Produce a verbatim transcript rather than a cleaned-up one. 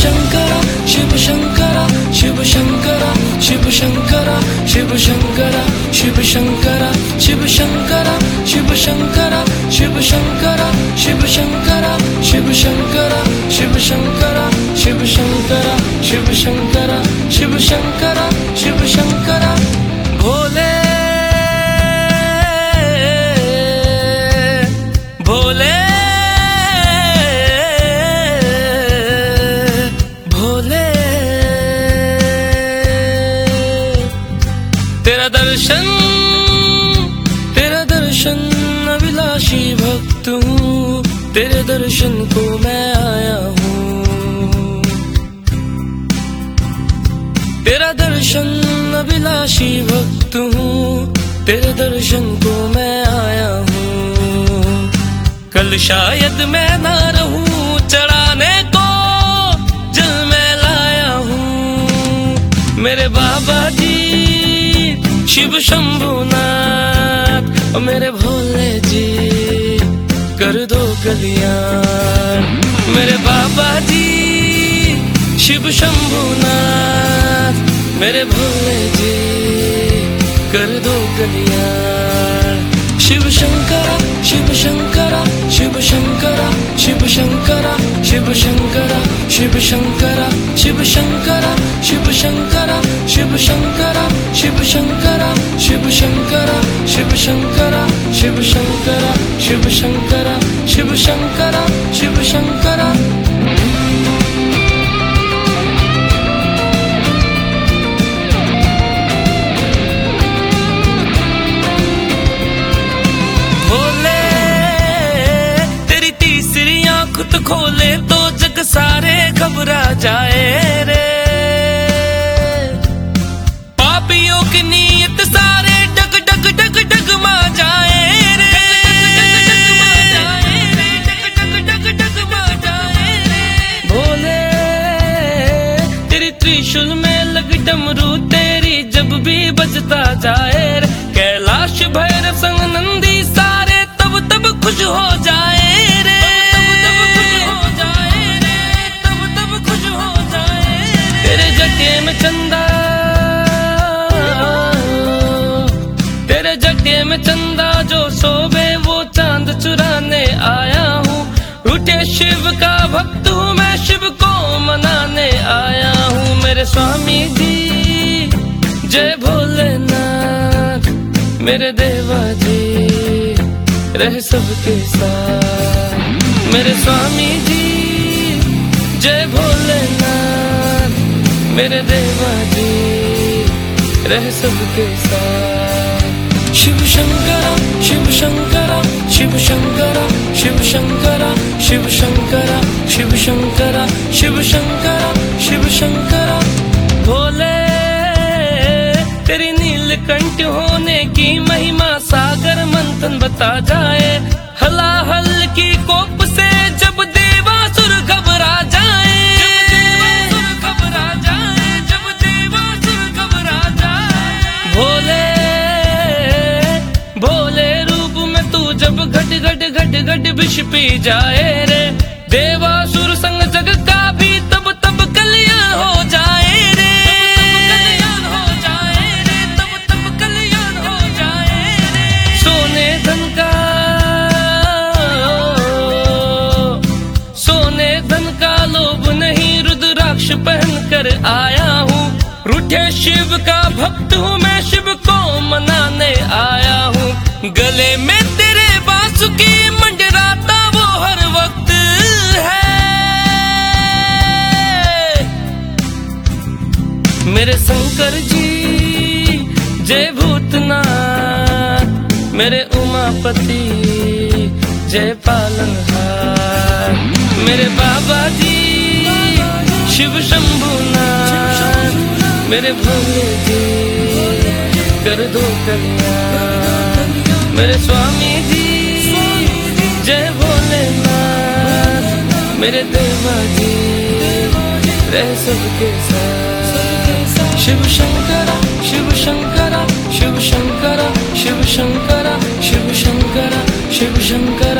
शंकरा शिव शंकरा शिव शंकरा शिव शंकरा शिव शंकरा शिव शंकरा शिव शंकरा शिव शंकरा शिव शंकरा शिव शंकरा शिव शंकरा शिव शंकरा शिव शंकरा शिव शंकरा शिव शंकरा शिव शंकरा भोले भोले भोले तेरा दर्शन तेरा दर्शन अभिलाषी भक्त हूँ, तेरे दर्शन को मैं आया हूँ। तेरा दर्शन अभिलाषी भक्त हूँ, तेरे दर्शन को मैं आया हूँ। कल शायद मैं ना रहूं, चढ़ाने को जल मैं लाया हूँ। मेरे बाबा जी शिव शंभुनाथ और मेरे भोले जी कर दो कल्याण। मेरे बाबा जी शिव शंभुनाथ मेरे भोले जी कर दो कल्याण। शिव शंकरा शिव शंकरा शिव शंकरा शिव शंकरा शिव शंकरा शिव शंकरा शिव शंकरा शिव शंकरा शिव शंकरा शिव शंकरा शिव शंकरा शिव शंकरा शिव शंकरा शिव शंकरा शिव शंकरा शिव शंकरा खुद खोले तो जग सारे घबरा जाए रे। पापियों की नीयत सारे डग डग डग डग मा जाए रे। भोले तेरी त्रिशूल में लग डमरू तेरी जब भी बजता जाए रे। कैलाश भैरव संग नंदी सारे तब तब खुश हो जाए रे। तेरे जटे में चंदा तेरे जटे में चंदा जो सोबे वो चांद चुराने आया हूँ। रूठे शिव का भक्त हूँ मैं, शिव को मनाने आया हूँ। मेरे स्वामी जी जय भोलेनाथ मेरे देवा जी रहे सबके साथ। मेरे स्वामी जी जय भोलेनाथ मेरे देवा जी रहे सबके साथ। शिव शंकरा शिव शंकरा शिव शंकरा शिव शंकरा शिव शंकरा शिव शंकरा शिव शंकरा शिव शंकरा भोले तेरी नीलकंठ होने की महिमा सागर मंथन बता जाए। हलाहल की कोप से जब देवासुर घबरा जाए। भोले भोले रूप में तू जब घट घट घट घट विष पी जाए रे। देवासुर संग जग का भी तब तब कल्याण हो जाए रे। तब तब कल्याण हो जाए रे। सोने धन का सोने धन का लोभ नहीं, रुद्राक्ष पहन कर आया हूँ। रूठे शिव का भक्त हूँ मैं, शिव को मनाने आया हूँ। गले में तेरे बांसुरी मंडराता वो हर वक्त है। मेरे शंकर जी जय भूतनाथ मेरे उमापति जय पालनहार। मेरे बाबा जी शिव शंभुनाथ मेरे भोले जी कर दो कल्याण। मेरे स्वामी जी जय भोलेनाथ मेरे देवा जी रहे सबके साथ। शिव शंकरा शिव शंकरा शिव शंकरा शिव शंकरा शिव शंकरा शिव शंकरा